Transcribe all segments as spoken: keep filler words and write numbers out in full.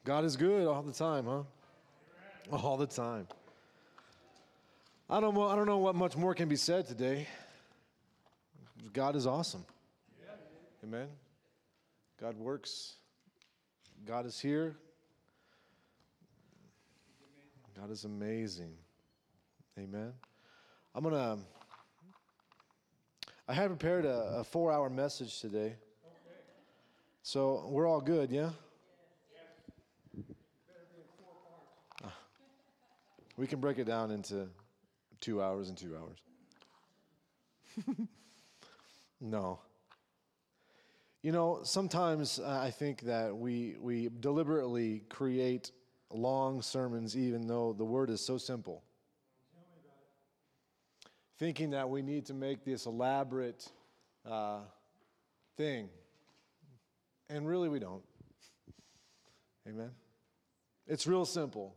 God is good all the time, huh? All the time. I don't know, I don't know what much more can be said today. God is awesome. Amen. God works. God is here. God is amazing. Amen. I'm going to, I had prepared a, a four-hour message today. So we're all good, yeah? We can break it down into two hours and two hours. No. You know, sometimes uh, I think that we we deliberately create long sermons even though the word is so simple. Thinking that we need to make this elaborate uh, thing. And really we don't. Amen? It's real simple.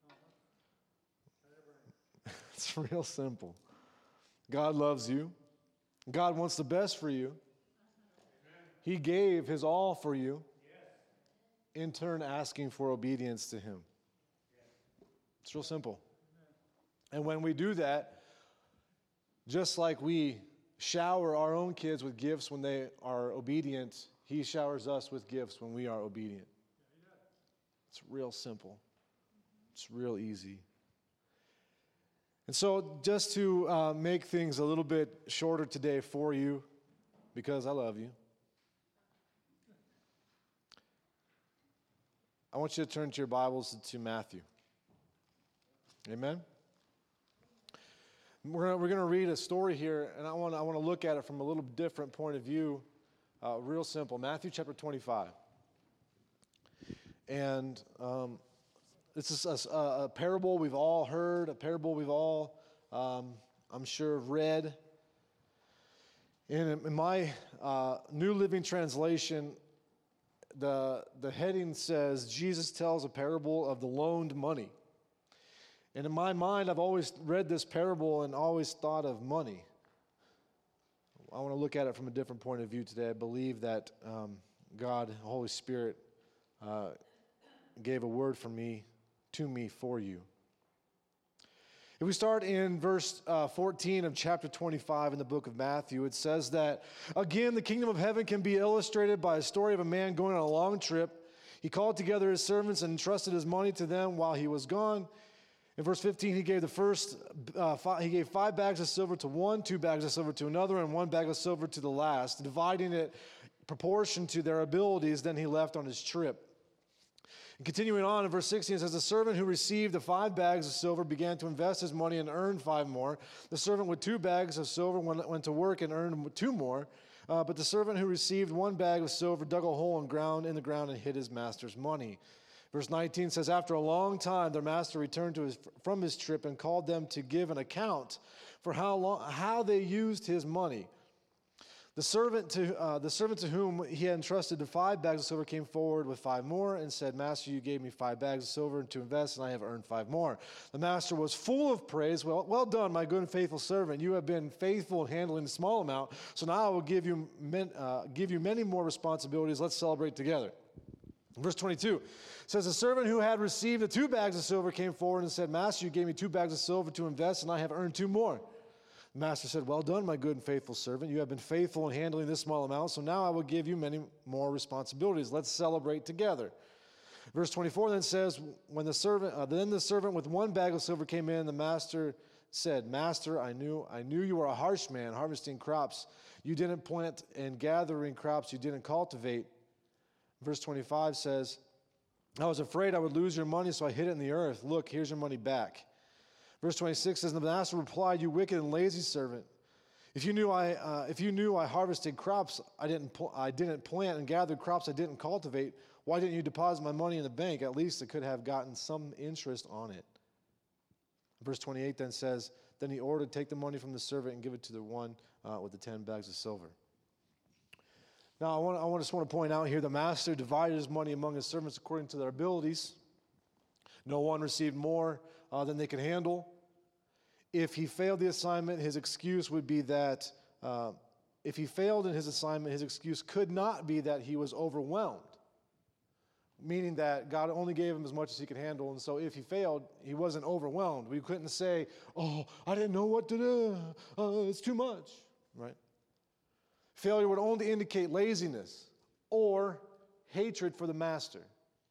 It's real simple. God loves you. God wants the best for you. He gave his all for you, in turn asking for obedience to him. It's real simple. And when we do that, just like we shower our own kids with gifts when they are obedient, he showers us with gifts when we are obedient. It's real simple. It's real easy. And so just to uh, make things a little bit shorter today for you, because I love you, I want you to turn to your Bibles to Matthew. Amen? We're gonna, we're going to read a story here, and I want I want to look at it from a little different point of view. Uh, real simple. Matthew chapter twenty-five. And um, this is a, a parable we've all heard, a parable we've all, um, I'm sure, read. And in my uh, New Living Translation, the the heading says, Jesus tells a parable of the loaned money. And in my mind, I've always read this parable and always thought of money. I want to look at it from a different point of view today. I believe that um, God, Holy Spirit, uh, gave a word from me, to me, for you. If we start in verse uh, fourteen of chapter twenty-five in the book of Matthew, it says that, again, the kingdom of heaven can be illustrated by a story of a man going on a long trip. He called together his servants and entrusted his money to them while he was gone. In verse fifteen, he gave the first, uh, five, he gave five bags of silver to one, two bags of silver to another, and one bag of silver to the last, dividing it proportion to their abilities. Then he left on his trip. And continuing on in verse sixteen, it says, the servant who received the five bags of silver began to invest his money and earned five more. The servant with two bags of silver went, went to work and earned two more. Uh, but the servant who received one bag of silver dug a hole in, ground, in the ground and hid his master's money. Verse nineteen says, after a long time, their master returned to his, from his trip and called them to give an account for how long, how they used his money. The servant to uh, the servant to whom he had entrusted the five bags of silver came forward with five more and said, Master, you gave me five bags of silver to invest, and I have earned five more. The master was full of praise. Well, well done, my good and faithful servant. You have been faithful in handling a small amount, so now I will give you men, uh, give you many more responsibilities. Let's celebrate together. Verse twenty-two says, the servant who had received the two bags of silver came forward and said, Master, you gave me two bags of silver to invest, and I have earned two more. The master said, well done, my good and faithful servant. You have been faithful in handling this small amount, so now I will give you many more responsibilities. Let's celebrate together. Verse twenty-four then says, when the servant, uh, then the servant with one bag of silver came in, the master said, Master, I knew, I knew you were a harsh man, harvesting crops you didn't plant and gathering crops you didn't cultivate. Verse twenty-five says, I was afraid I would lose your money, so I hid it in the earth. Look, here's your money back. Verse twenty-six says, the master replied, you wicked and lazy servant. If you knew I, uh, if you knew I harvested crops I didn't, pl- I didn't plant and gathered crops I didn't cultivate, why didn't you deposit my money in the bank? At least I could have gotten some interest on it. Verse twenty-eight then says, then he ordered, take the money from the servant and give it to the one uh, with the ten bags of silver. Now, I, want, I want, just want to point out here, the master divided his money among his servants according to their abilities. No one received more uh, than they could handle. If he failed the assignment, his excuse would be that, uh, if he failed in his assignment, his excuse could not be that he was overwhelmed, meaning that God only gave him as much as he could handle. And so if he failed, he wasn't overwhelmed. We couldn't say, oh, I didn't know what to do. Uh, it's too much, right? Failure would only indicate laziness or hatred for the master.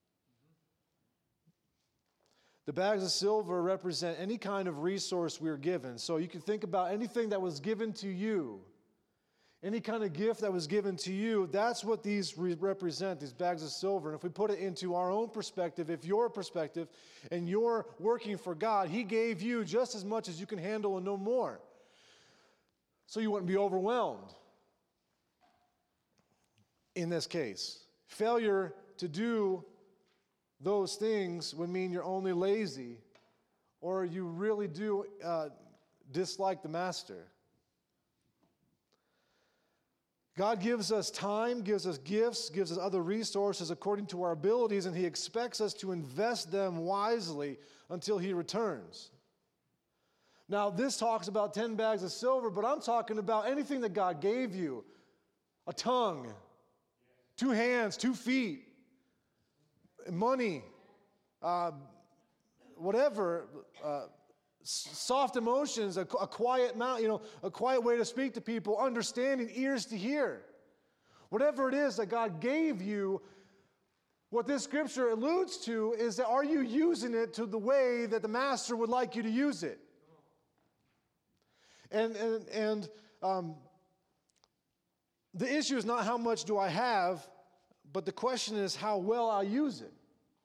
The bags of silver represent any kind of resource we are given. So you can think about anything that was given to you, any kind of gift that was given to you. That's what these re- represent, these bags of silver. And if we put it into our own perspective, if your perspective and you're working for God, he gave you just as much as you can handle and no more. So you wouldn't be overwhelmed in this case. Failure to do those things would mean you're only lazy, or you really do uh, dislike the master. God gives us time, gives us gifts, gives us other resources according to our abilities, and he expects us to invest them wisely until he returns. Now, this talks about ten bags of silver, but I'm talking about anything that God gave you. A tongue, two hands, two feet, money, uh, whatever, uh, s- soft emotions, a, a quiet mouth, you know, a quiet way to speak to people, understanding, ears to hear. Whatever it is that God gave you, what this scripture alludes to is that are you using it to the way that the master would like you to use it? And, and, and um, the issue is not how much do I have, but the question is how well I use it.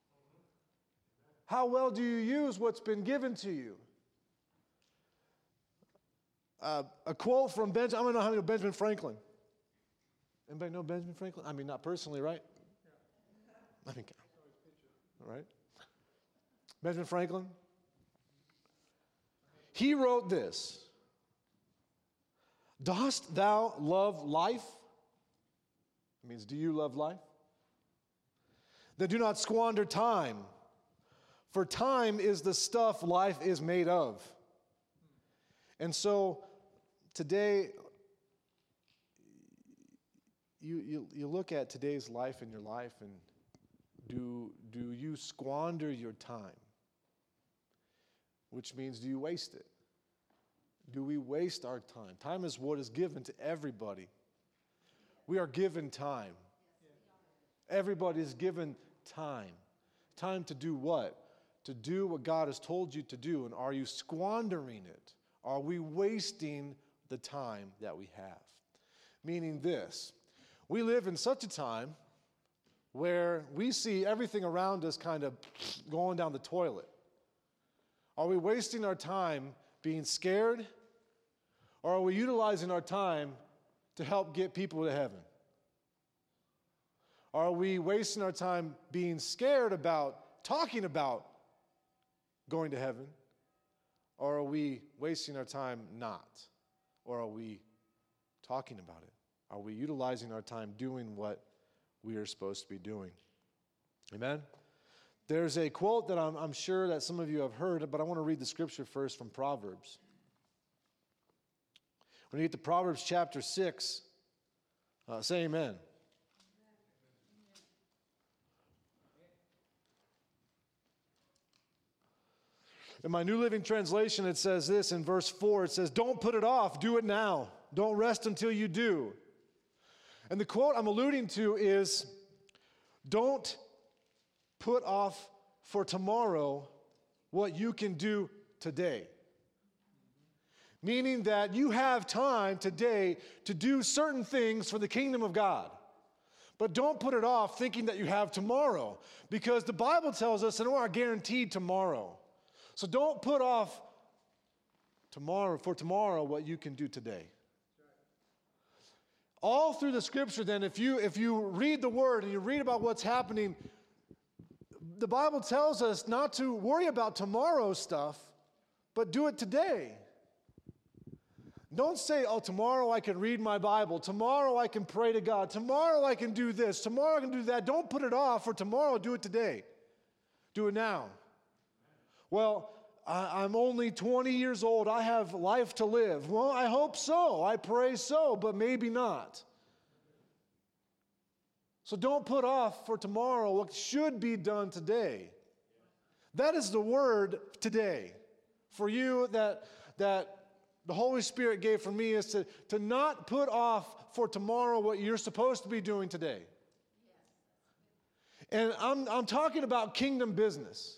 How well do you use what's been given to you? Uh, a quote from Benjamin, I don't know how many know Benjamin Franklin. Anybody know Benjamin Franklin? I mean, not personally, right? I mean, all right. Benjamin Franklin. He wrote this. Dost thou love life? It means, do you love life? Then do not squander time, for time is the stuff life is made of. And so today, you, you, you look at today's life in your life, and do, do you squander your time? Which means, do you waste it? Do we waste our time? Time is what is given to everybody. We are given time. Everybody is given time. Time to do what? To do what God has told you to do. And are you squandering it? Are we wasting the time that we have? Meaning this, we live in such a time where we see everything around us kind of going down the toilet. Are we wasting our time being scared? Or are we utilizing our time to help get people to heaven? Are we wasting our time being scared about talking about going to heaven? Or are we wasting our time not? Or are we talking about it? Are we utilizing our time doing what we are supposed to be doing? Amen? There's a quote that I'm, I'm sure that some of you have heard, but I want to read the scripture first from Proverbs. When you get to Proverbs chapter six, uh, say amen. In my New Living Translation, it says this in verse four. It says, don't put it off, do it now. Don't rest until you do. And the quote I'm alluding to is, don't put off for tomorrow what you can do today. Meaning that you have time today to do certain things for the kingdom of God. But don't put it off thinking that you have tomorrow, because the Bible tells us that we are guaranteed tomorrow. So don't put off tomorrow for tomorrow what you can do today. All through the scripture then, if you if you read the word and you read about what's happening, the Bible tells us not to worry about tomorrow's stuff, but do it today. Don't say, oh, tomorrow I can read my Bible. Tomorrow I can pray to God. Tomorrow I can do this. Tomorrow I can do that. Don't put it off for tomorrow. Do it today. Do it now. Well, I, I'm only twenty years old. I have life to live. Well, I hope so. I pray so, but maybe not. So don't put off for tomorrow what should be done today. That is the word today. For you that, that the Holy Spirit gave for me is to, to not put off for tomorrow what you're supposed to be doing today. And I'm, I'm talking about kingdom business.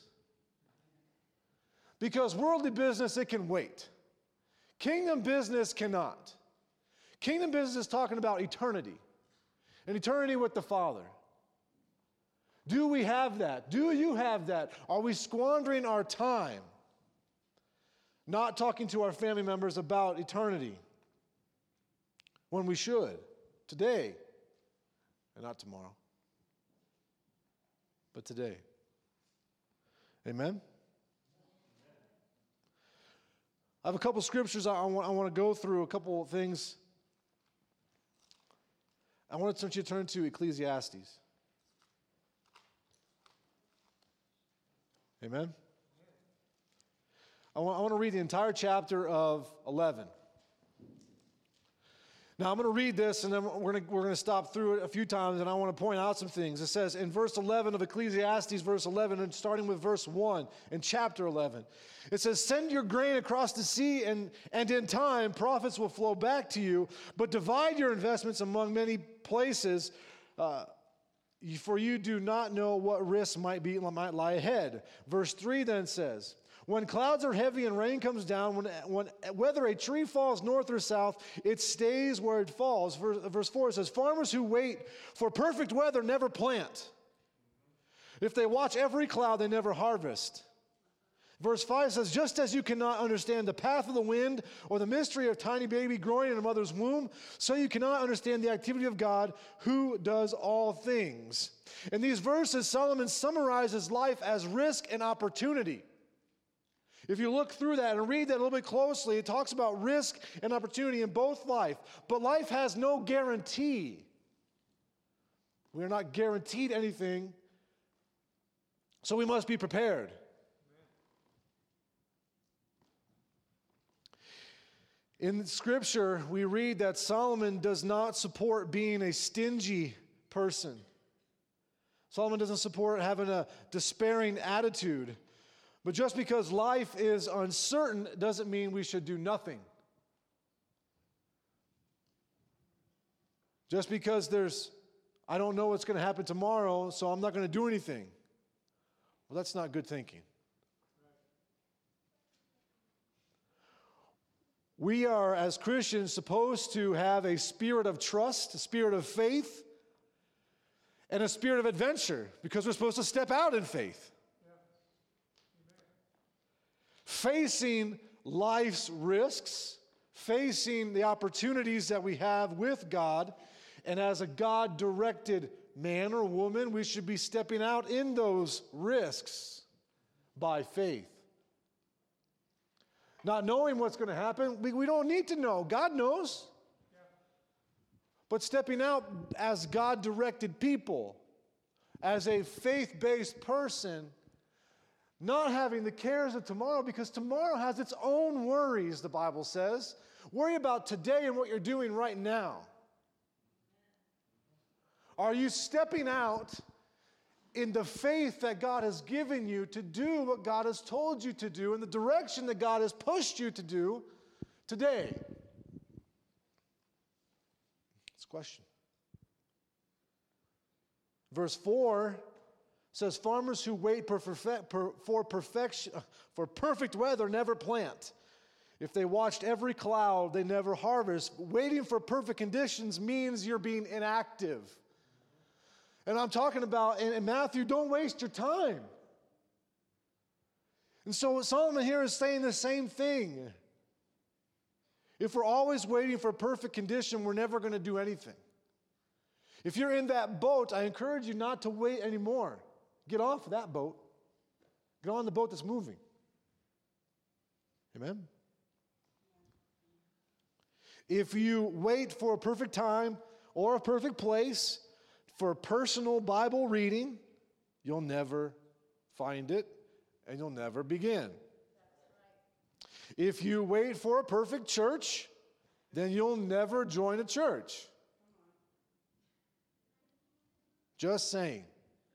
Because worldly business, it can wait. Kingdom business cannot. Kingdom business is talking about eternity. An eternity with the Father. Do we have that? Do you have that? Are we squandering our time not talking to our family members about eternity when we should? Today, and not tomorrow, but today. Amen? I have a couple scriptures I want, I want to go through, a couple of things. I want you to turn to Ecclesiastes. Amen? I want, I want to read the entire chapter of eleven. Now, I'm going to read this, and then we're going to, we're going to stop through it a few times, and I want to point out some things. It says in verse eleven of Ecclesiastes, verse eleven, and starting with verse one in chapter eleven, it says, "Send your grain across the sea, and, and in time profits will flow back to you, but divide your investments among many places, uh, for you do not know what risks might be might lie ahead." Verse three then says, "When clouds are heavy and rain comes down, when, when, whether a tree falls north or south, it stays where it falls." Verse, verse four says, "Farmers who wait for perfect weather never plant. If they watch every cloud, they never harvest." Verse five says, "Just as you cannot understand the path of the wind or the mystery of a tiny baby growing in a mother's womb, so you cannot understand the activity of God who does all things." In these verses, Solomon summarizes life as risk and opportunity. If you look through that and read that a little bit closely, it talks about risk and opportunity in both life. But life has no guarantee. We are not guaranteed anything, so we must be prepared. In Scripture, we read that Solomon does not support being a stingy person. Solomon doesn't support having a despairing attitude. But just because life is uncertain doesn't mean we should do nothing. Just because there's, I don't know what's going to happen tomorrow, so I'm not going to do anything. Well, that's not good thinking. We are, as Christians, supposed to have a spirit of trust, a spirit of faith, and a spirit of adventure, because we're supposed to step out in faith. Facing life's risks, facing the opportunities that we have with God, and as a God-directed man or woman, we should be stepping out in those risks by faith. Not knowing what's going to happen, we, we don't need to know. God knows. Yeah. But stepping out as God-directed people, as a faith-based person, not having the cares of tomorrow, because tomorrow has its own worries, the Bible says. Worry about today and what you're doing right now. Are you stepping out in the faith that God has given you to do what God has told you to do in the direction that God has pushed you to do today? That's a question. Verse four says, "Farmers who wait for, perfect, for, perfection, for perfect weather never plant. If they watched every cloud, they never harvest." Waiting for perfect conditions means you're being inactive. And I'm talking about, in, in Matthew, don't waste your time. And so Solomon here is saying the same thing. If we're always waiting for a perfect condition, we're never going to do anything. If you're in that boat, I encourage you not to wait anymore. Get off that boat. Get on the boat that's moving. Amen? If you wait for a perfect time or a perfect place for personal Bible reading, you'll never find it and you'll never begin. If you wait for a perfect church, then you'll never join a church. Just saying.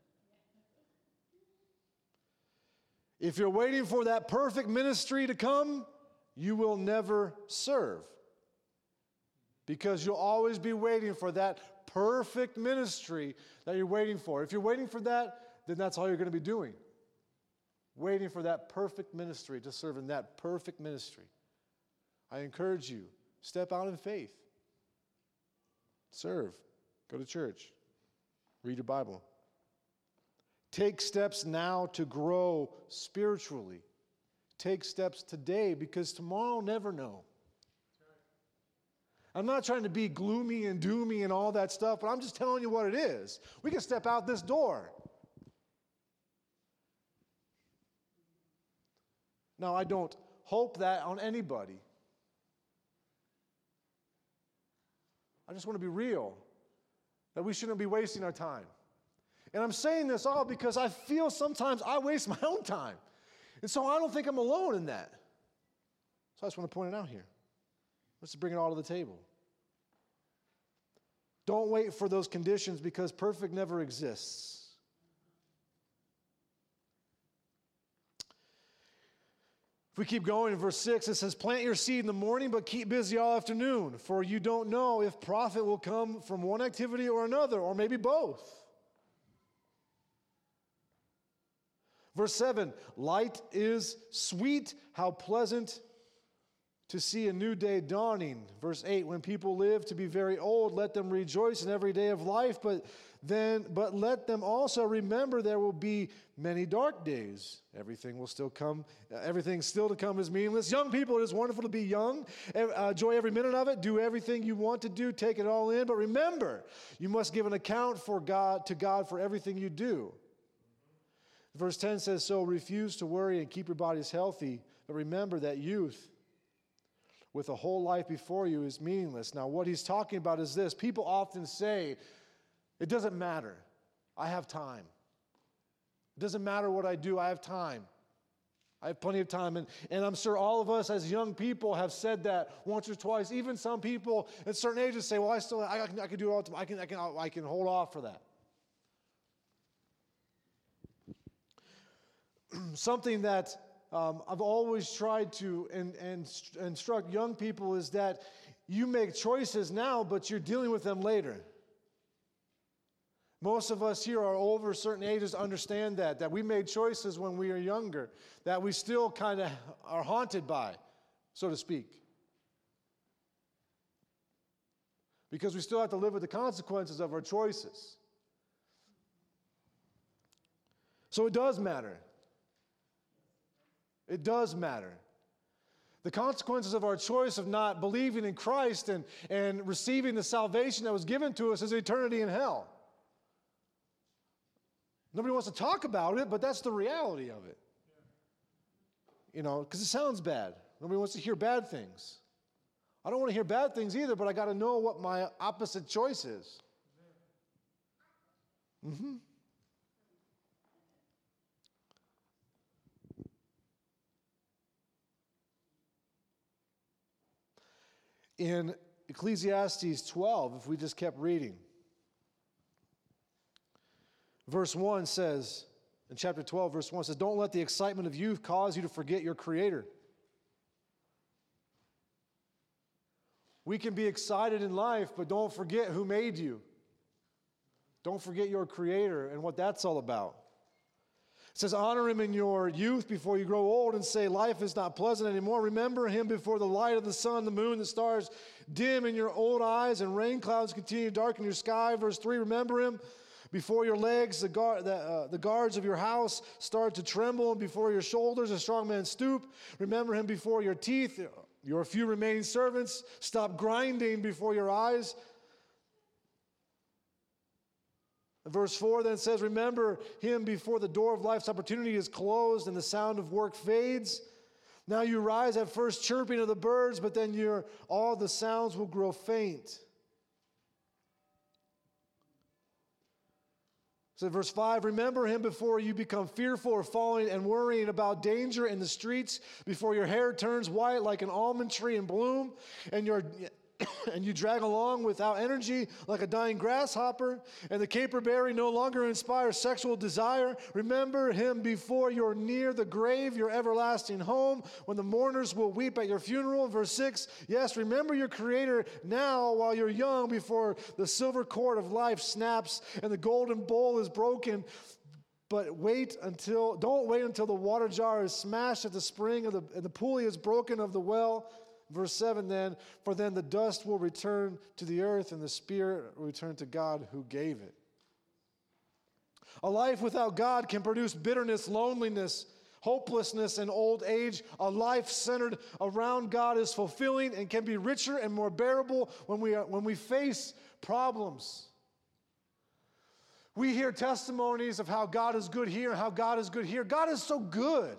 If you're waiting for that perfect ministry to come, you will never serve. Because you'll always be waiting for that perfect ministry that you're waiting for. If you're waiting for that, then that's all you're going to be doing. Waiting for that perfect ministry, to serve in that perfect ministry. I encourage you, step out in faith. Serve. Go to church. Read your Bible. Take steps now to grow spiritually. Take steps today, because tomorrow will never know. I'm not trying to be gloomy and doomy and all that stuff, but I'm just telling you what it is. We can step out this door. Now, I don't hope that on anybody. I just want to be real, that we shouldn't be wasting our time. And I'm saying this all because I feel sometimes I waste my own time. And so I don't think I'm alone in that. So I just want to point it out here. Let's bring it all to the table. Don't wait for those conditions, because perfect never exists. If we keep going in verse six, it says, plant your seed in the morning, but keep busy all afternoon, for you don't know if profit will come from one activity or another, or maybe both. Verse seven, light is sweet, how pleasant to see a new day dawning. Verse eight, when people live to be very old, let them rejoice in every day of life, but then but let them also remember there will be many dark days. Everything will still come, uh, everything still to come is meaningless. Young people, it is wonderful to be young. Uh, enjoy every minute of it. Do everything you want to do. Take it all in. But remember, you must give an account for God to God for everything you do. Verse ten says, so refuse to worry and keep your bodies healthy, but remember that youth with a whole life before you is meaningless. Now, what he's talking about is this. People often say, it doesn't matter. I have time. It doesn't matter what I do. I have time. I have plenty of time. And, and I'm sure all of us as young people have said that once or twice. Even some people at certain ages say, well, I still, I, I, can, I can do it all the time. I can, I, can, I can hold off for that. Something that um, I've always tried to and, and instruct young people is that you make choices now, but you're dealing with them later. Most of us here are over certain ages, understand that, that we made choices when we were younger, that we still kind of are haunted by, so to speak. Because we still have to live with the consequences of our choices. So it does matter. It does matter. The consequences of our choice of not believing in Christ and, and receiving the salvation that was given to us is eternity in hell. Nobody wants to talk about it, but that's the reality of it. You know, because it sounds bad. Nobody wants to hear bad things. I don't want to hear bad things either, but I got to know what my opposite choice is. Mm-hmm. In Ecclesiastes twelve, if we just kept reading, verse one says, in chapter twelve, verse one says, don't let the excitement of youth cause you to forget your Creator. We can be excited in life, but don't forget who made you. Don't forget your Creator and what that's all about. It says, honor Him in your youth before you grow old and say life is not pleasant anymore. Remember Him before the light of the sun, the moon, the stars dim in your old eyes and rain clouds continue to darken your sky. Verse three, remember Him before your legs, the, guard, the, uh, the guards of your house start to tremble, and before your shoulders, a strong man stoop. Remember Him before your teeth, your few remaining servants stop grinding before your eyes. Verse four then says, remember Him before the door of life's opportunity is closed and the sound of work fades. Now you rise at first chirping of the birds, but then your, all the sounds will grow faint. So verse five, remember Him before you become fearful or falling and worrying about danger in the streets, before your hair turns white like an almond tree in bloom, and your and you drag along without energy like a dying grasshopper, and the caperberry no longer inspires sexual desire, remember him before you're near the grave, your everlasting home, when the mourners will weep at your funeral. Verse six, yes, remember your Creator now while you're young, before the silver cord of life snaps and the golden bowl is broken. But wait until, don't wait until the water jar is smashed at the spring of the, and the pulley is broken of the well. Verse seven then, for then the dust will return to the earth and the spirit will return to God who gave it. A life without God can produce bitterness, loneliness, hopelessness, and old age. A life centered around God is fulfilling and can be richer and more bearable when we, are, when we face problems. We hear testimonies of how God is good here and how God is good here. God is so good.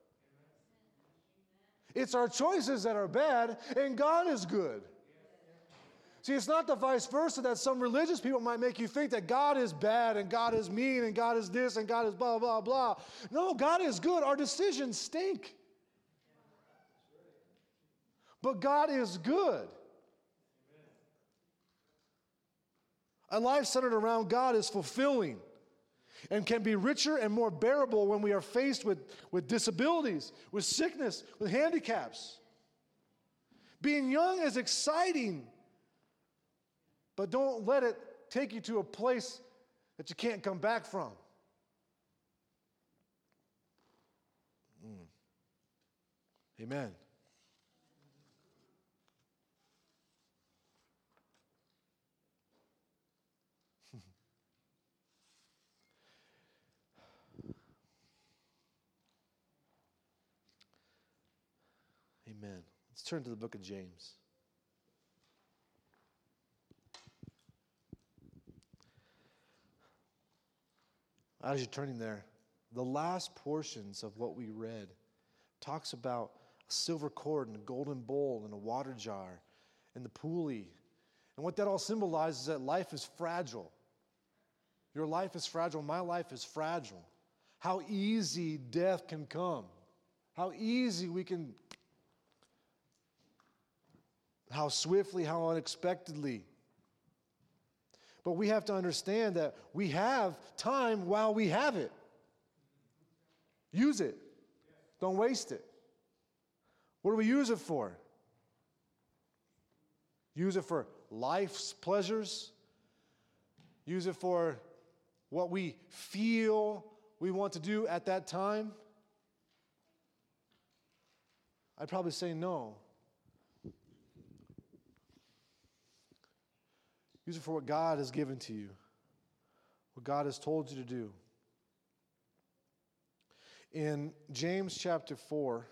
It's our choices that are bad, and God is good. See, it's not the vice versa that some religious people might make you think that God is bad and God is mean and God is this and God is blah, blah, blah. No, God is good. Our decisions stink. But God is good. A life centered around God is fulfilling and can be richer and more bearable when we are faced with, with disabilities, with sickness, with handicaps. Being young is exciting, but don't let it take you to a place that you can't come back from. Mm. Amen. Amen. Let's turn to the book of James. As you're turning there, the last portions of what we read talks about a silver cord and a golden bowl and a water jar and the pulley. And what that all symbolizes is that life is fragile. Your life is fragile. My life is fragile. How easy death can come. How easy we can... How swiftly, how unexpectedly. But we have to understand that we have time while we have it. Use it. Don't waste it. What do we use it for? Use it for life's pleasures. Use it for what we feel we want to do at that time. I'd probably say no. Use it for what God has given to you, what God has told you to do. In James chapter four,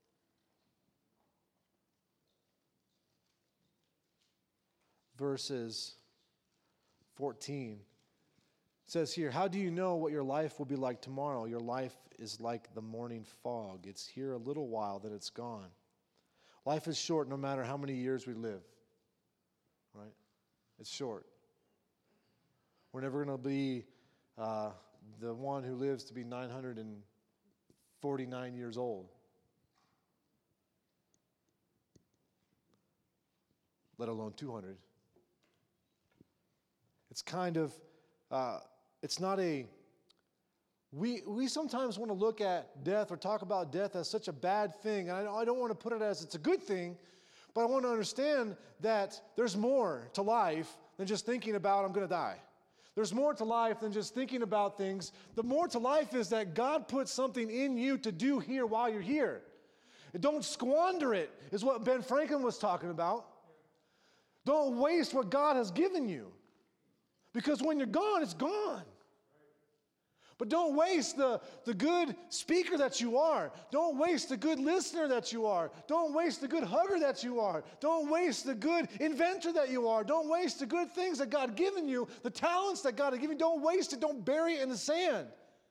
verses fourteen, it says here, how do you know what your life will be like tomorrow? Your life is like the morning fog. It's here a little while, then it's gone. Life is short no matter how many years we live, right? It's short. We're never going to be uh, the one who lives to be nine hundred forty-nine years old. Let alone two hundred. It's kind of, uh, it's not a, we we sometimes want to look at death or talk about death as such a bad thing. And I, I don't want to put it as it's a good thing. But I want to understand that there's more to life than just thinking about I'm going to die. There's more to life than just thinking about things. The more to life is that God put something in you to do here while you're here. Don't squander it, is what Ben Franklin was talking about. Don't waste what God has given you. Because when you're gone, it's gone. But don't waste the, the good speaker that you are. Don't waste the good listener that you are. Don't waste the good hugger that you are. Don't waste the good inventor that you are. Don't waste the good things that God has given you, the talents that God has given you. Don't waste it. Don't bury it in the sand.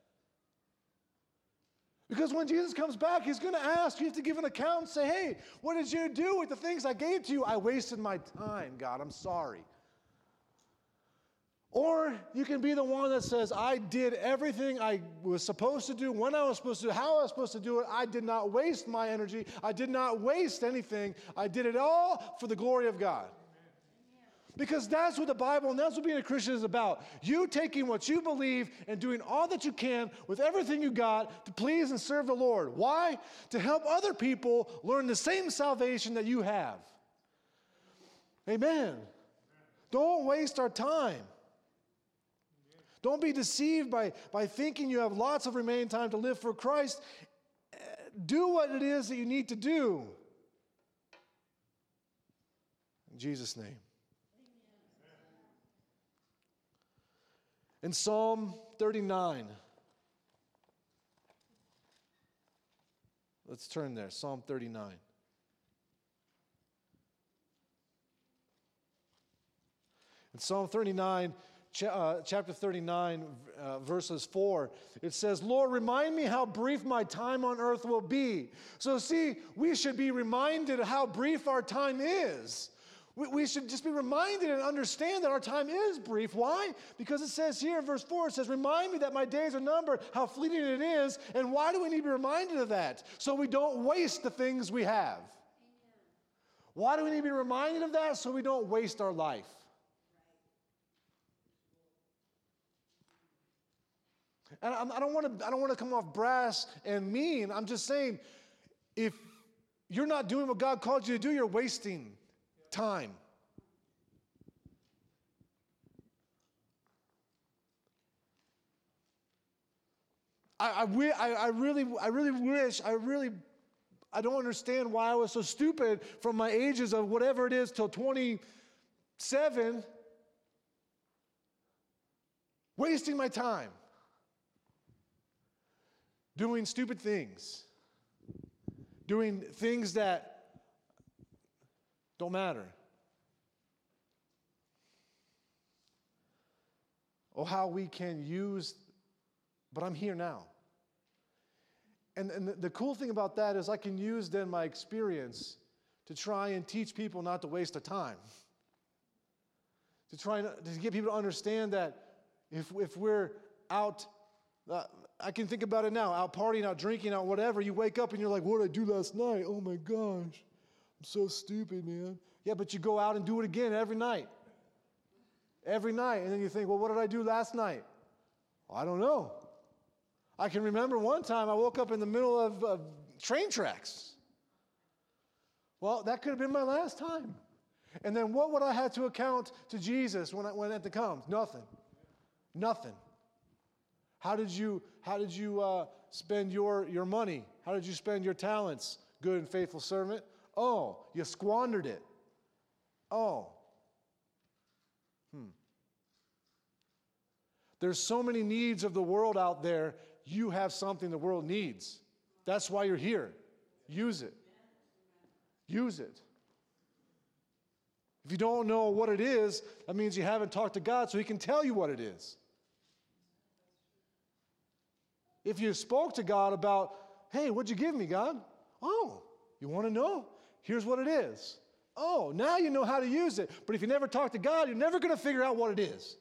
Because when Jesus comes back, he's going to ask, you have to give an account and say, hey, what did you do with the things I gave to you? I wasted my time, God. I'm sorry. Or you can be the one that says, I did everything I was supposed to do, when I was supposed to do, how I was supposed to do it. I did not waste my energy. I did not waste anything. I did it all for the glory of God. Because that's what the Bible and that's what being a Christian is about. You taking what you believe and doing all that you can with everything you got to please and serve the Lord. Why? To help other people learn the same salvation that you have. Amen. Don't waste our time. Don't be deceived by, by thinking you have lots of remaining time to live for Christ. Do what it is that you need to do. In Jesus' name. In Psalm thirty-nine, let's turn there, Psalm thirty-nine. In Psalm thirty-nine, ch- uh, chapter thirty-nine, uh, verses four, it says, Lord, remind me how brief my time on earth will be. So see, we should be reminded of how brief our time is. We, we should just be reminded and understand that our time is brief. Why? Because it says here in verse four, it says, remind me that my days are numbered, how fleeting it is. And why do we need to be reminded of that? So we don't waste the things we have. Amen. Why do we need to be reminded of that? So we don't waste our life. And I, I don't want to I don't want to come off brass and mean. I'm just saying, if you're not doing what God called you to do, you're wasting time. I, I, I, I really, I really wish, I really, I don't understand why I was so stupid from my ages of whatever it is till twenty-seven, wasting my time doing stupid things, doing things that don't matter. Oh, how we can use, but I'm here now. And, and the, the cool thing about that is I can use then my experience to try and teach people not to waste their time. To try and to get people to understand that if, if we're out, uh, I can think about it now, out partying, out drinking, out whatever, you wake up and you're like, what did I do last night? Oh my gosh. I'm so stupid, man. Yeah, but you go out and do it again every night. Every night. And then you think, well, what did I do last night? Well, I don't know. I can remember one time I woke up in the middle of uh, train tracks. Well, that could have been my last time. And then what would I have to account to Jesus when I when it comes? Nothing. Nothing. How did you, how did you uh, spend your, your money? How did you spend your talents? Good and faithful servant. Oh, you squandered it. Oh. Hmm. There's so many needs of the world out there. You have something the world needs. That's why you're here. Use it. Use it. If you don't know what it is, that means you haven't talked to God so He can tell you what it is. If you spoke to God about, hey, what'd you give me, God? Oh, you want to know? Here's what it is. Oh, now you know how to use it. But if you never talk to God, you're never going to figure out what it is.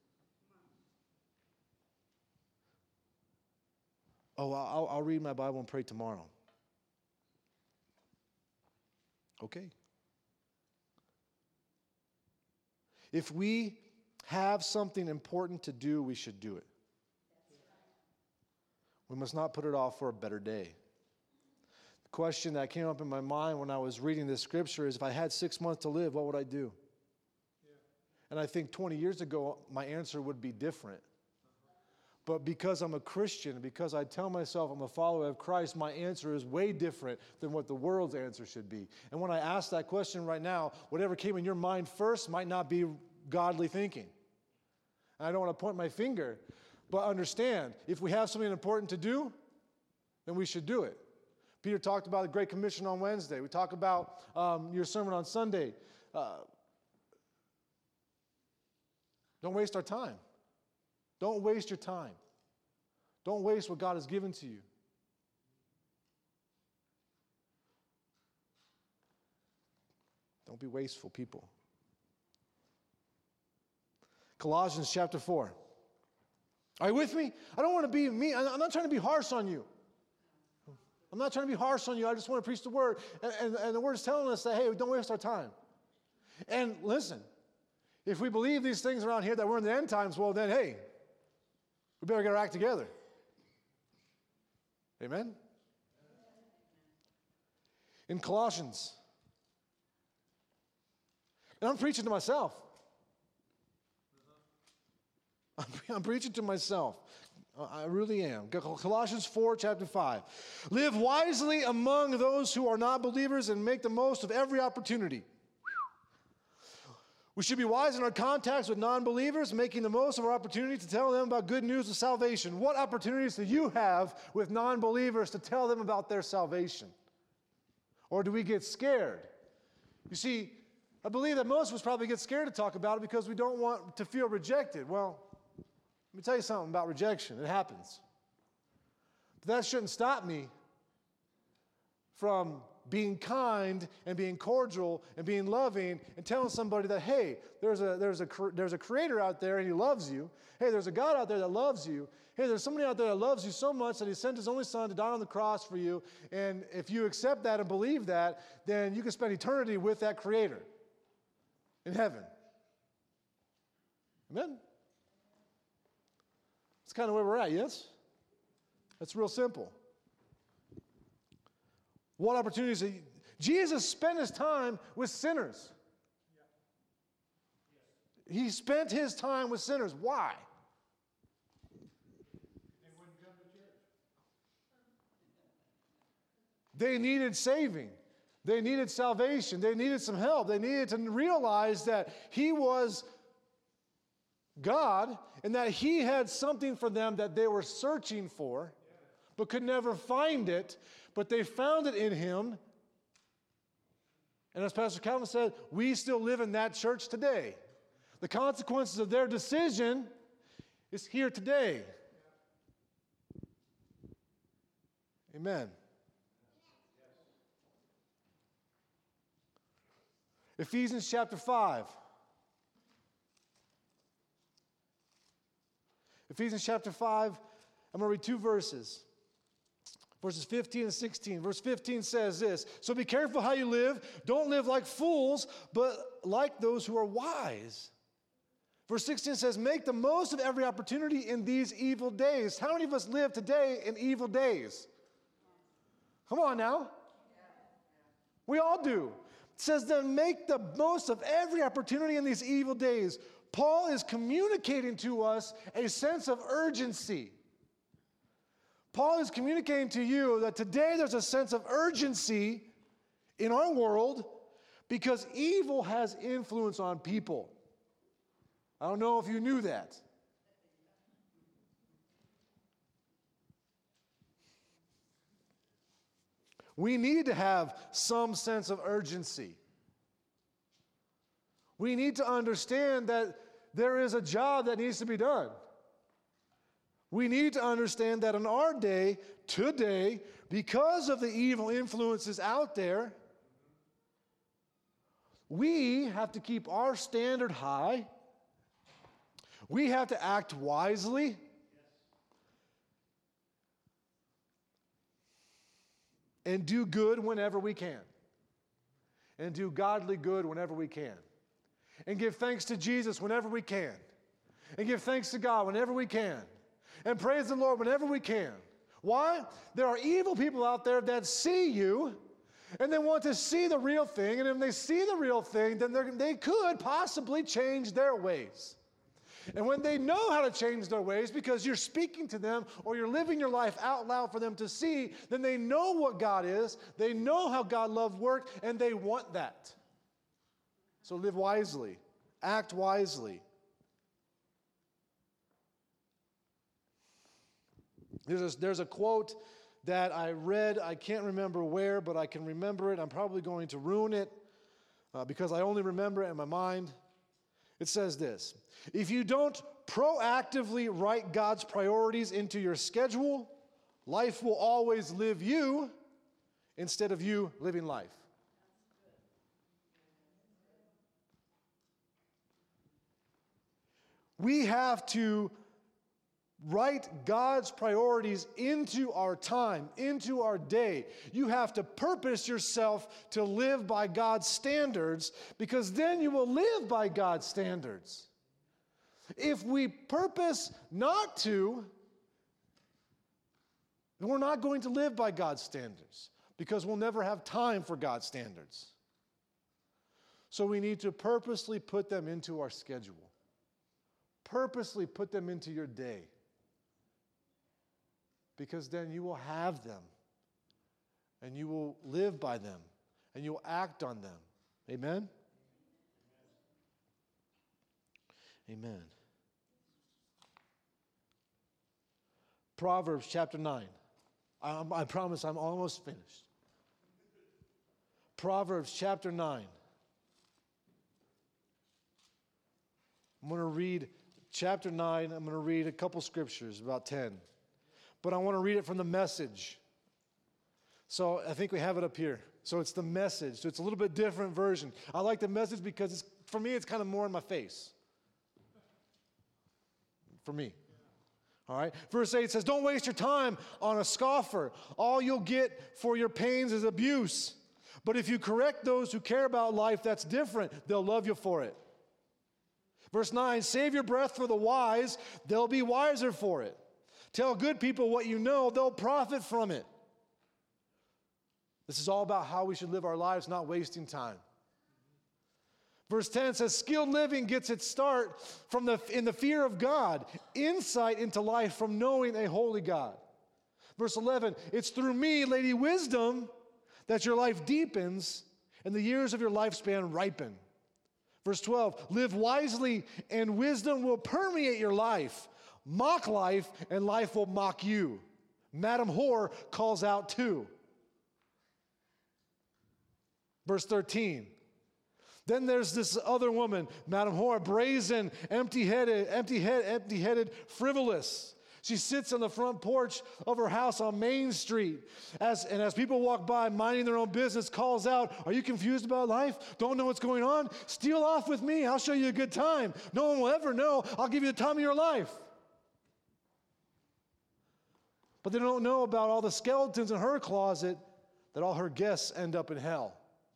Oh, I'll, I'll read my Bible and pray tomorrow. Okay. If we have something important to do, we should do it. We must not put it off for a better day. The question that came up in my mind when I was reading this scripture is, if I had six months to live, what would I do? Yeah. And I think twenty years ago, my answer would be different. Uh-huh. But because I'm a Christian, because I tell myself I'm a follower of Christ, my answer is way different than what the world's answer should be. And when I ask that question right now, whatever came in your mind first might not be godly thinking. And I don't want to point my finger, but understand, if we have something important to do, then we should do it. Peter talked about the Great Commission on Wednesday. We talk about um, your sermon on Sunday. Uh, don't waste our time. Don't waste your time. Don't waste what God has given to you. Don't be wasteful people. Colossians chapter four. Are you with me? I don't want to be me. I'm not trying to be harsh on you. I'm not trying to be harsh on you. I just want to preach the word. And, and, and the word is telling us that, hey, don't waste our time. And listen, if we believe these things around here that we're in the end times, well then, hey, we better get our act together. Amen? In Colossians, and I'm preaching to myself. I'm, I'm preaching to myself. I really am. Colossians four, chapter five. Live wisely among those who are not believers and make the most of every opportunity. We should be wise in our contacts with non-believers, making the most of our opportunity to tell them about good news of salvation. What opportunities do you have with non-believers to tell them about their salvation? Or do we get scared? You see, I believe that most of us probably get scared to talk about it because we don't want to feel rejected. Well, let me tell you something about rejection. It happens. But that shouldn't stop me from being kind and being cordial and being loving and telling somebody that, hey, there's a, there's a, there's a creator out there and he loves you. Hey, there's a God out there that loves you. Hey, there's somebody out there that loves you so much that he sent his only son to die on the cross for you. And if you accept that and believe that, then you can spend eternity with that creator in heaven. Amen? That's kind of where we're at, yes? That's real simple. What opportunities? Jesus spent his time with sinners. He spent his time with sinners. Why? They wouldn't come to church. They needed saving. They needed salvation. They needed some help. They needed to realize that he was God and that he had something for them that they were searching for, but could never find it. But they found it in him. And as Pastor Calvin said, we still live in that church today. The consequences of their decision is here today. Amen. Ephesians chapter five. Ephesians chapter five, I'm going to read two verses. Verses fifteen and sixteen. Verse fifteen says this, so be careful how you live. Don't live like fools, but like those who are wise. Verse sixteen says, make the most of every opportunity in these evil days. How many of us live today in evil days? Come on now. We all do. It says then make the most of every opportunity in these evil days. Paul is communicating to us a sense of urgency. Paul is communicating to you that today there's a sense of urgency in our world because evil has influence on people. I don't know if you knew that. We need to have some sense of urgency. We need to understand that there is a job that needs to be done. We need to understand that in our day, today, because of the evil influences out there, we have to keep our standard high. We have to act wisely. And do good whenever we can. And do godly good whenever we can. And give thanks to Jesus whenever we can. And give thanks to God whenever we can. And praise the Lord whenever we can. Why? There are evil people out there that see you and they want to see the real thing. And if they see the real thing, then they could possibly change their ways. And when they know how to change their ways because you're speaking to them or you're living your life out loud for them to see, then they know what God is, they know how God loves work, and they want that. So live wisely. Act wisely. There's a, there's a quote that I read. I can't remember where, but I can remember it. I'm probably going to ruin it uh, because I only remember it in my mind. It says this, if you don't proactively write God's priorities into your schedule, life will always live you instead of you living life. We have to write God's priorities into our time, into our day. You have to purpose yourself to live by God's standards, because then you will live by God's standards. If we purpose not to, then we're not going to live by God's standards, because we'll never have time for God's standards. So we need to purposely put them into our schedule. Purposely put them into your day. Because then you will have them, and you will live by them, and you will act on them. Amen? Amen. Proverbs chapter nine. I, I promise I'm almost finished. Proverbs chapter nine. I'm going to read chapter nine. I'm going to read a couple scriptures, about ten. But I want to read it from the Message. So I think we have it up here. So it's the Message. So it's a little bit different version. I like the Message because it's, for me, it's kind of more in my face. For me. All right. Verse eight says, don't waste your time on a scoffer. All you'll get for your pains is abuse. But if you correct those who care about life, that's different. They'll love you for it. Verse nine, save your breath for the wise. They'll be wiser for it. Tell good people what you know, they'll profit from it. This is all about how we should live our lives, not wasting time. Verse ten says, skilled living gets its start from the, in the fear of God, insight into life from knowing a holy God. Verse eleven, it's through me, Lady Wisdom, that your life deepens and the years of your lifespan ripen. Verse twelve, live wisely and wisdom will permeate your life. Mock life, and life will mock you. Madam Whore calls out too. Verse thirteen. Then there's this other woman, Madam Whore, brazen, empty-headed, empty-head, empty-headed, frivolous. She sits on the front porch of her house on Main Street. As, and as people walk by, minding their own business, calls out, are you confused about life? Don't know what's going on? Steal off with me. I'll show you a good time. No one will ever know. I'll give you the time of your life. But they don't know about all the skeletons in her closet, that all her guests end up in hell.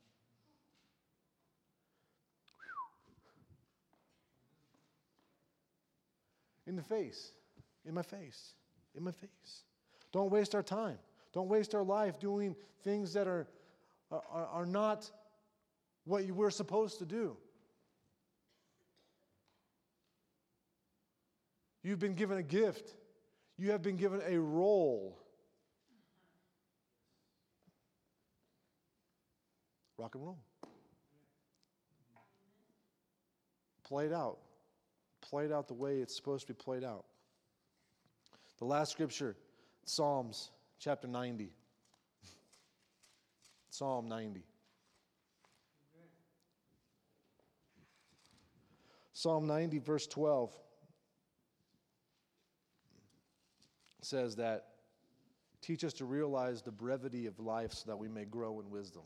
In the face. In my face. In my face. Don't waste our time. Don't waste our life doing things that are, are, are not what you were supposed to do. You've been given a gift. You have been given a role. Rock and roll. Play it out. Play it out the way it's supposed to be played out. The last scripture, Psalms chapter ninety. Psalm ninety. Psalm ninety, verse twelve. Says that, teach us to realize the brevity of life so that we may grow in wisdom.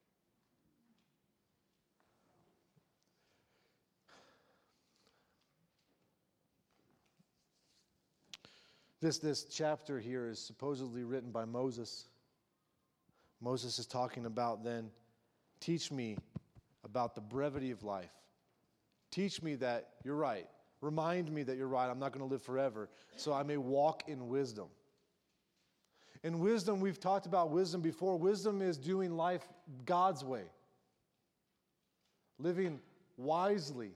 This, this chapter here is supposedly written by Moses. Moses is talking about then, teach me about the brevity of life. Teach me that you're right. Remind me that you're right. I'm not going to live forever, so I may walk in wisdom. In wisdom, we've talked about wisdom before. Wisdom is doing life God's way. Living wisely.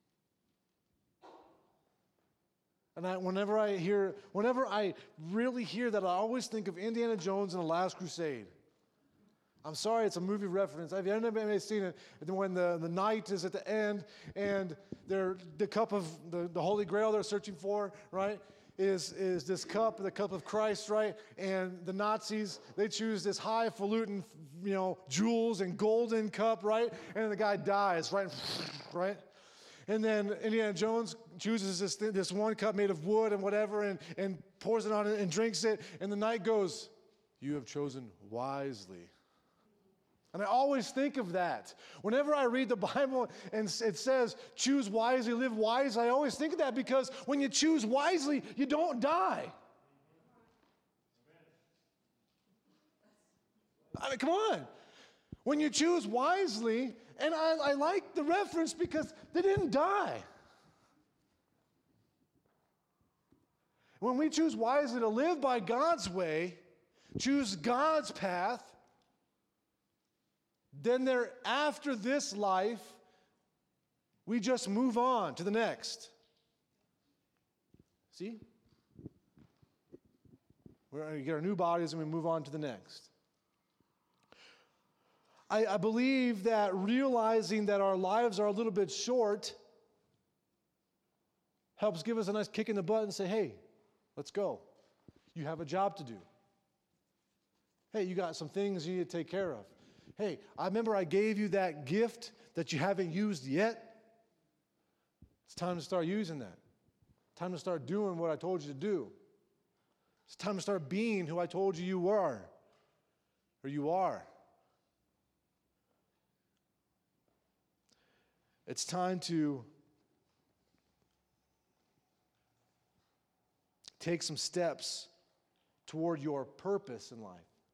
And I, whenever I hear, whenever I really hear that, I always think of Indiana Jones and the Last Crusade. I'm sorry, it's a movie reference. Have you ever seen it? When the, the knight is at the end and they're, the cup of the, the Holy Grail they're searching for, right, is, is this cup, the cup of Christ, right? And the Nazis, they choose this highfalutin, you know, jewels and golden cup, right? And the guy dies, right? Right? And then Indiana Jones chooses this, this one cup made of wood and whatever and, and pours it on it and drinks it. And the knight goes, you have chosen wisely. And I always think of that. Whenever I read the Bible and it says, choose wisely, live wise, I always think of that because when you choose wisely, you don't die. I mean, come on. When you choose wisely, and I, I like the reference because they didn't die. When we choose wisely to live by God's way, choose God's path, then there, after this life, we just move on to the next. See? We're, we get our new bodies and we move on to the next. I, I believe that realizing that our lives are a little bit short helps give us a nice kick in the butt and say, hey, let's go. You have a job to do. Hey, you got some things you need to take care of. Hey, I remember I gave you that gift that you haven't used yet. It's time to start using that. Time to start doing what I told you to do. It's time to start being who I told you you were, or you are. It's time to take some steps toward your purpose in life.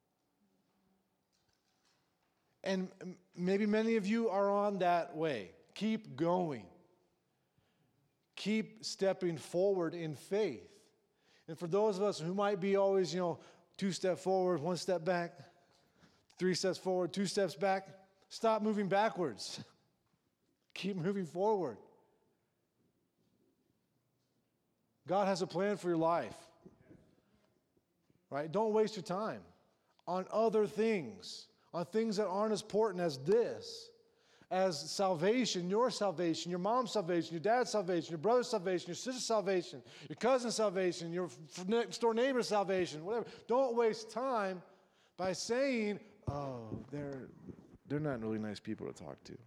And maybe many of you are on that way. Keep going. Keep stepping forward in faith. And for those of us who might be always, you know, two steps forward, one step back, three steps forward, two steps back, stop moving backwards. Keep moving forward. God has a plan for your life. Right? Don't waste your time on other things. On things that aren't as important as this, as salvation, your salvation, your mom's salvation, your dad's salvation, your brother's salvation, your sister's salvation, your cousin's salvation, your next door neighbor's salvation, whatever. Don't waste time by saying, oh, they're, they're not really nice people to talk to.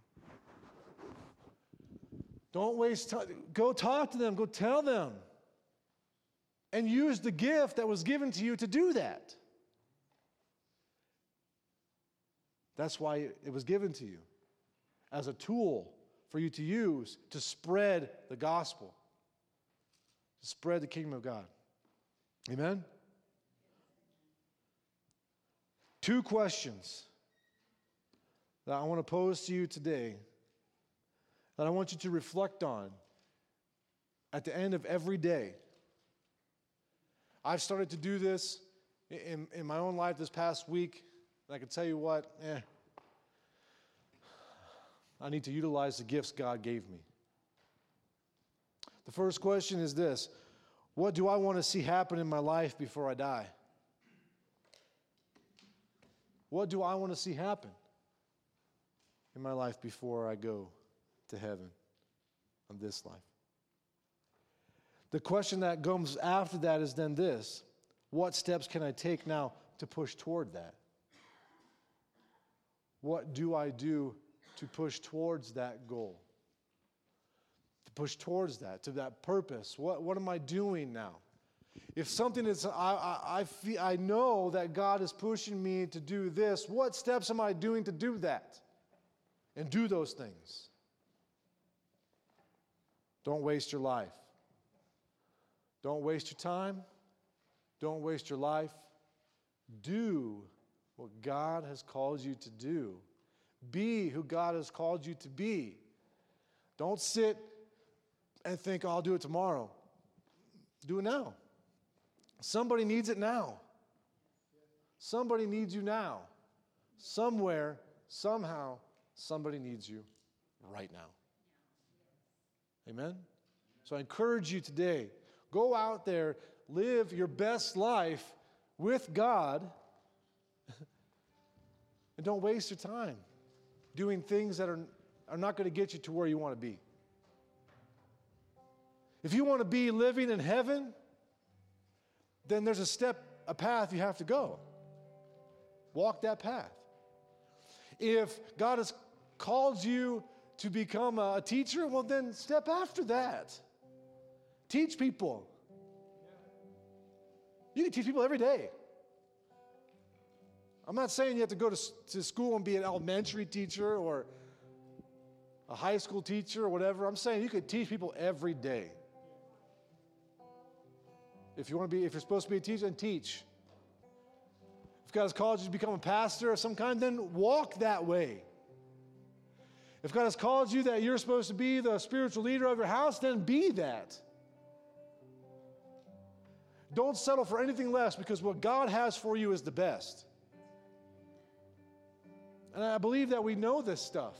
Don't waste time. Go talk to them. Go tell them. And use the gift that was given to you to do that. That's why it was given to you, as a tool for you to use to spread the gospel, to spread the kingdom of God. Amen? Two questions that I want to pose to you today that I want you to reflect on at the end of every day. I've started to do this in, in my own life this past week. And I can tell you what, eh, I need to utilize the gifts God gave me. The first question is this: what do I want to see happen in my life before I die? What do I want to see happen in my life before I go to heaven on this life? The question that comes after that is then this: what steps can I take now to push toward that? What do I do to push towards that goal? To push towards that, to that purpose. What, what am I doing now? If something is, I, I, I, feel, I know that God is pushing me to do this, what steps am I doing to do that? And do those things. Don't waste your life. Don't waste your time. Don't waste your life. Do what God has called you to do. Be who God has called you to be. Don't sit and think, oh, I'll do it tomorrow. Do it now. Somebody needs it now. Somebody needs you now. Somewhere, somehow, somebody needs you right now. Amen? So I encourage you today, go out there, live your best life with God, and don't waste your time doing things that are, are not going to get you to where you want to be. If you want to be living in heaven, then there's a step, a path you have to go. Walk that path. If God has called you to become a teacher, well, then step after that. Teach people. You can teach people every day. I'm not saying you have to go to, to school and be an elementary teacher or a high school teacher or whatever. I'm saying you could teach people every day. If you want to be, if you're supposed to be a teacher, then teach. If God has called you to become a pastor of some kind, then walk that way. If God has called you that you're supposed to be the spiritual leader of your house, then be that. Don't settle for anything less, because what God has for you is the best. And I believe that we know this stuff.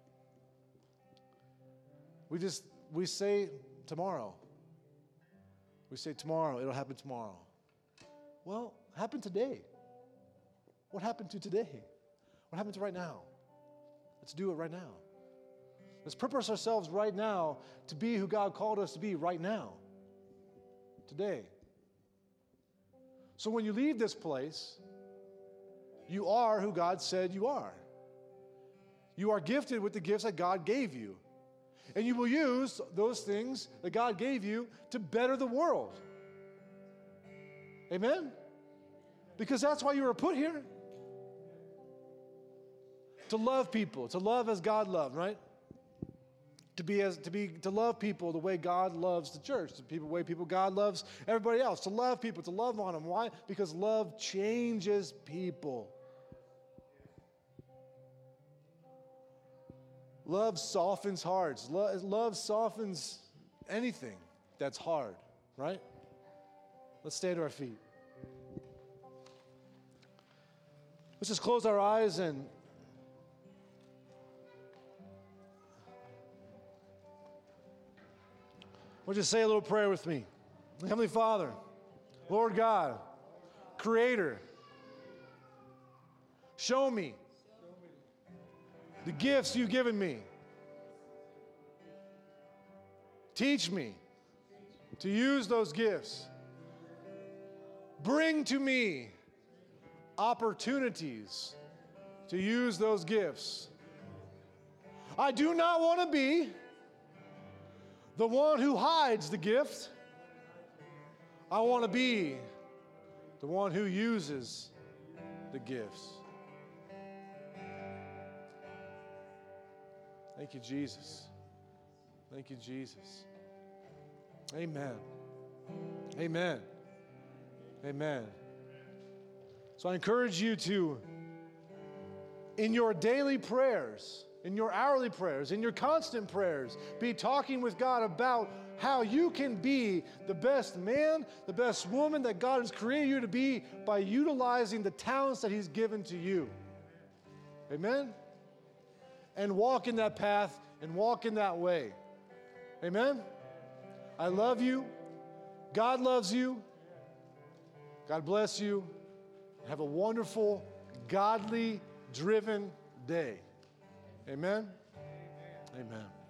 We just, we say tomorrow. We say tomorrow, it'll happen tomorrow. Well, happen today. What happened to today? What happened to right now? Let's do it right now. Let's purpose ourselves right now to be who God called us to be right now. Today. So when you leave this place, you are who God said you are. You are gifted with the gifts that God gave you. And you will use those things that God gave you to better the world. Amen? Because that's why you were put here. To love people, to love as God loved, right? To be as to be to love people the way God loves the church, the people, way people God loves everybody else. To love people, to love on them. Why? Because love changes people. Love softens hearts. Love, love softens anything that's hard, right? Let's stay to our feet. Let's just close our eyes and we'll just say a little prayer with me. Heavenly Father, Lord God, Creator, show me the gifts you've given me. Teach me to use those gifts. Bring to me opportunities to use those gifts. I do not want to be the one who hides the gift. I want to be the one who uses the gifts. Thank you, Jesus. Thank you, Jesus. Amen. Amen. Amen. So I encourage you to, in your daily prayers, in your hourly prayers, in your constant prayers, be talking with God about how you can be the best man, the best woman that God has created you to be by utilizing the talents that He's given to you. Amen? And walk in that path and walk in that way. Amen? I love you. God loves you. God bless you. Have a wonderful, godly, driven day. Amen? Amen. Amen.